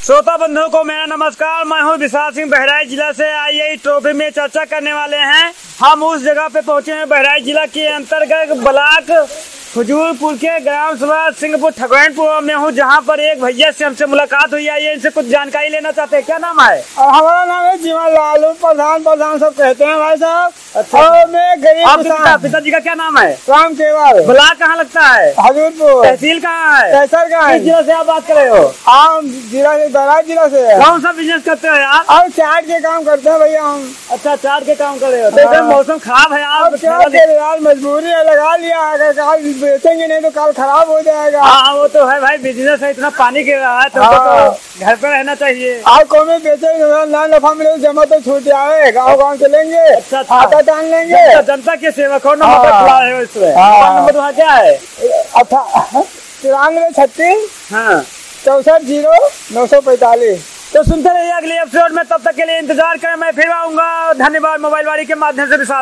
श्रोता बंधुओं को मेरा नमस्कार। मैं हूं विशाल सिंह, बहराइच जिला से। आईआई ट्रॉफी में चर्चा करने वाले हैं। हम उस जगह पे पहुंचे हैं बहराइच जिला के अंतर्गत ब्लॉक खजूरपुर के ग्राम सभा सिंहपुर ठगवानपुर में हूँ, जहाँ पर एक भैया से हमसे मुलाकात हुई है। इनसे कुछ जानकारी लेना चाहते हैं। क्या नाम है? हमारा नाम है जीवन लालू। प्रधान सब कहते हैं भाई साहब। अच्छा। और मैं गरीब किसान। पिताजी का क्या नाम है? राम केवल। ब्लॉक कहाँ लगता है? खजूरपुर। तहसील कहाँ है? कैसर का है। किस जिला से आप बात कर रहे हो? हम जिला से, बहराइच जिला से है। कौन सा बिजनेस करते हो यार? और चाट के काम करते हैं भैया हम। अच्छा, चाट के काम कर रहे हो। तो इधर मौसम खराब है अब क्या करें यार, मजबूरी है, लगा लिया है। अगर कल बेचेंगे नहीं तो कल खराब हो जाएगा। हाँ, वो तो है भाई, बिजनेस है, इतना पानी गिर रहा है तो घर पे रहना चाहिए। और कौन में बेचेंगे, ना नफा मिले जमा तो छूट जाए। गाँव चलेंगे। अच्छा, खाता तान लेंगे। जनता के सेवक हो। नंबर खुला है इसमें। नंबर वहाँ क्या है? 9336 हाँ 640945। तो सुनते रहिए अगले एपिसोड में। तब तक के लिए इंतजार करें, मैं फिर आऊंगा। धन्यवाद। मोबाइल वाली के माध्यम से विशाल।